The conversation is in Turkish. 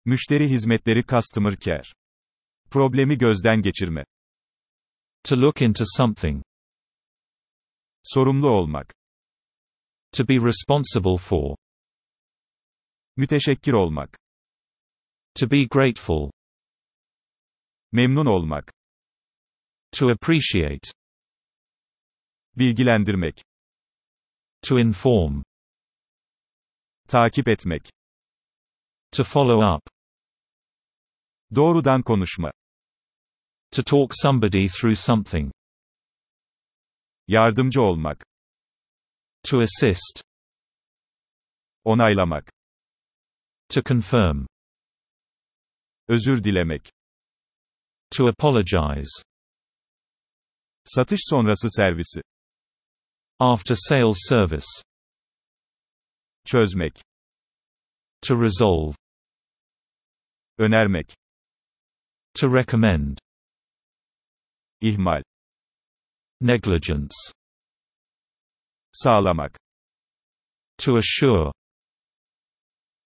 Müşteri hizmetleri customer care. Problemi gözden geçirme. To look into something. Sorumlu olmak. To be responsible for. Müteşekkir olmak. To be grateful. Memnun olmak. To appreciate. Bilgilendirmek. To inform. Takip etmek. To follow up. Doğrudan konuşma. To talk somebody through something. Yardımcı olmak. To assist. Onaylamak. To confirm. Özür dilemek. To apologize. Satış sonrası servisi. After sales service. Çözmek. To resolve. Önermek. To recommend. İhmal. Negligence. Sağlamak. To assure.